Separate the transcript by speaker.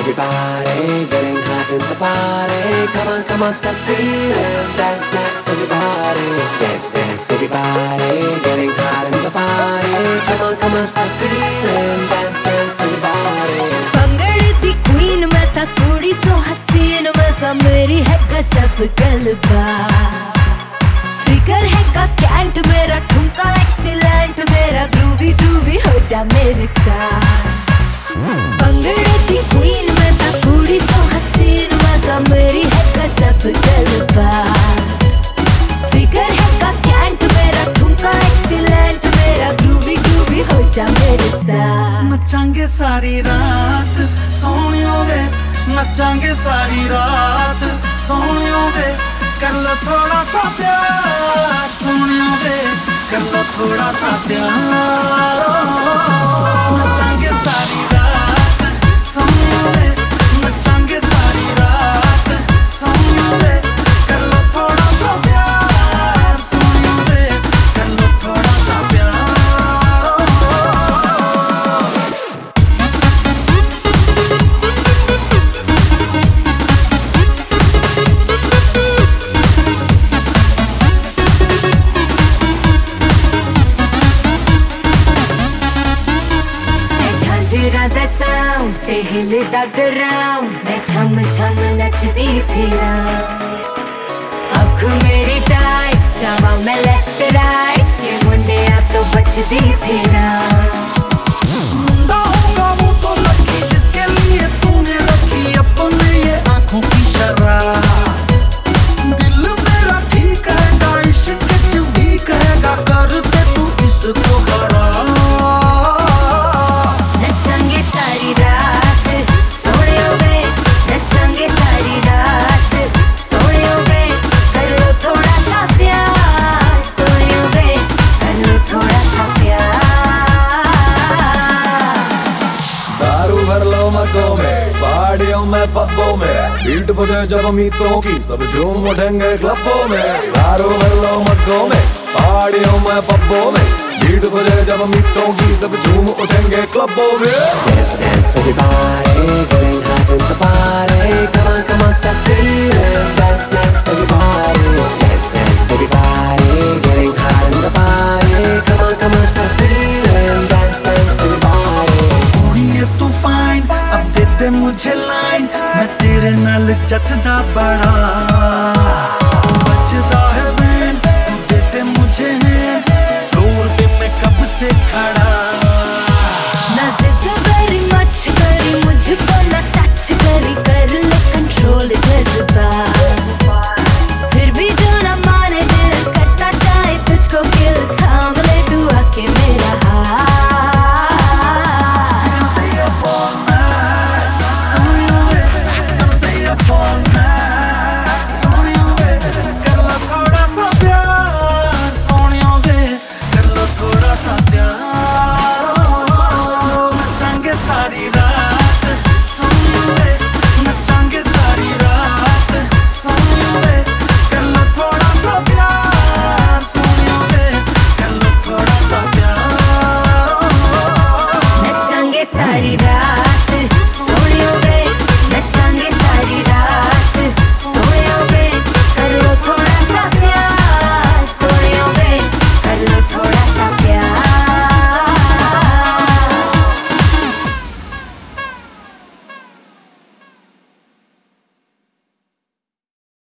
Speaker 1: everybody, getting hot in the party. Come on, start feeling. Dance, dance, everybody. Dance, dance, everybody, getting hot in the party. Come on, start feeling. Dance, dance, everybody.
Speaker 2: पंगड़े the queen मैं ता कुड़ी सो हसीन मैं ता मेरी है गजब गलबा फिगर है का कैंट मेरा ठुमका एक्सीलेंट मेरा ग्रूवी ग्रूवी हो जा मेरे साथ पंगड़े दी queen मैं ता कुड़ी सो हसीन मैं ता मेरी है गजब गलबा फिगर है का कैंट मेरा ठुमका एक्सीलेंट मेरा ग्रूवी ग्रूवी हो जा मेरे साथ
Speaker 3: नचांगे सारी रात सोनियो वे नचांगे सारी रात सोनियो वे कर लो थोड़ा सा प्यार सोनियो वे कर लो थोड़ा सा प्यार नचांगे सारी रात सोनियो वे नचांगे सारी रात सोनियो वे कर लो थोड़ा सा प्यार सोनियो वे कर लो थोड़ा सा प्यार
Speaker 2: झांझरा दा साउंड ते हिलदा ग्राउंड मैं छम छम नचदी फिरा अख मेरी टाइट जावा मैं लेफ्ट राइट के मुंडिया तो बचदी फिरा
Speaker 3: मुंडा होगा वो तो लकी जिसके लिए तूने रखी अपने ये आंखों की शराब दिल मेरा ठीक है इश्क च वीक है कर दे तू इसको खराब
Speaker 2: नचंगे सारी रात सोने वे नचंगे सारी रात सोने वे कर लो थोड़ा सा प्यार सोने वे कर लो थोड़ा सा प्यार
Speaker 4: दारू भर लो मग्गों में पहाड़ियों में पब्बों में बीट बजे जब मीतों की सब झूम उठेंगे क्लबों में दारू भर लो मग्गों में पहाड़ियों में पब्बों में बीट बजे जब मीतों की सब झूम उठेंगे क्लबों में
Speaker 1: Dance, dance, everybody, getting hot in the party. Come on, start feeling. Dance, dance, everybody. Dance, dance, everybody, getting hot in the party. Come on, start feeling. Dance, dance, everybody.
Speaker 3: कुड़िए तू fine अब दे दे मुझे line मैं तेरे नाल जचदा बड़ा